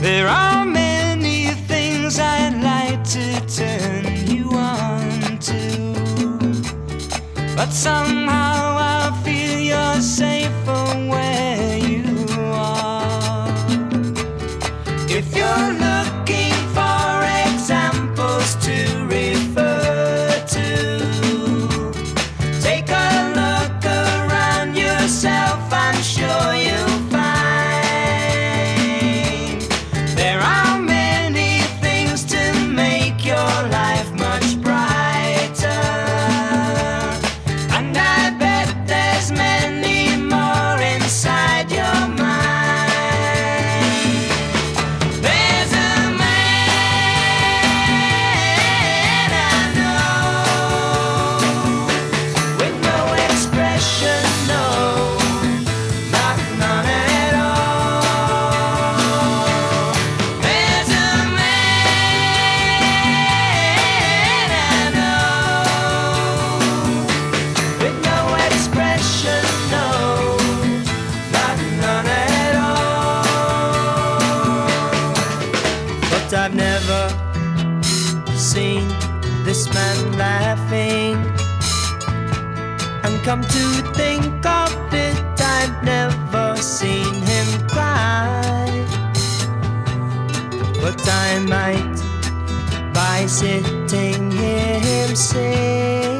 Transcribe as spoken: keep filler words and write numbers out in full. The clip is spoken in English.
There are many things I'd like to turn you on to, but somehow I feel you're safer where you are. If you're looking for examples to refer to, take a look around yourself, I'm sure you'll find there are many things to make your life much brighter, and I bet there's many more inside your mind. There's a man I know with no expression, no, not none at all. There's a man I know with no expression, no, not none at all. But I've never seen this man laughing, and come to think of it, I've never seen him cry. But I might, by sitting, hear him sing.